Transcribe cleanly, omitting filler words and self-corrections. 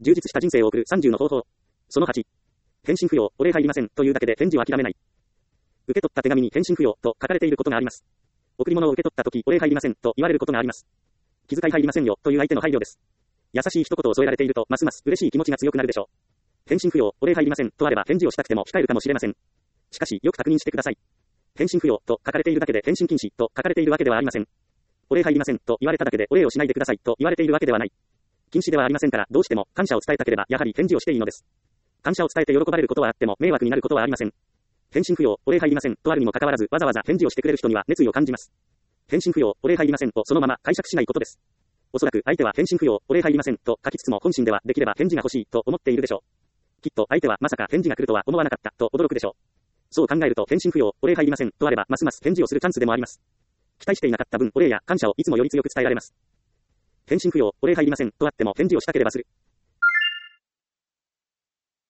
充実した人生を送る30の方法。その8。返信不要、お礼入りませんというだけで返事を諦めない。受け取った手紙に返信不要と書かれていることがあります。贈り物を受け取ったとき、お礼入りませんと言われることがあります。気遣い入りませんよという相手の配慮です。優しい一言を添えられていると、ますます嬉しい気持ちが強くなるでしょう。返信不要、お礼入りませんとあれば返事をしたくても控えるかもしれません。しかし、よく確認してください。返信不要と書かれているだけで返信禁止と書かれているわけではありません。お礼入りませんと言われただけでお礼をしないでくださいと言われているわけではない。禁止ではありませんから、どうしても感謝を伝えたければやはり返事をしていいのです。感謝を伝えて喜ばれることはあっても迷惑になることはありません。返信不要、お礼入りませんとあるにもかかわらずわざわざ返事をしてくれる人には熱意を感じます。返信不要、お礼入りませんとそのまま解釈しないことです。おそらく相手は返信不要、お礼入りませんと書きつつも本心ではできれば返事が欲しいと思っているでしょう。きっと相手はまさか返事が来るとは思わなかったと驚くでしょう。そう考えると返信不要、お礼入りませんとあればますます返事をするチャンスでもあります。期待していなかった分お礼や感謝をいつもより強く伝えられます。返信不要、お礼入りませんとあっても返事をしたければする。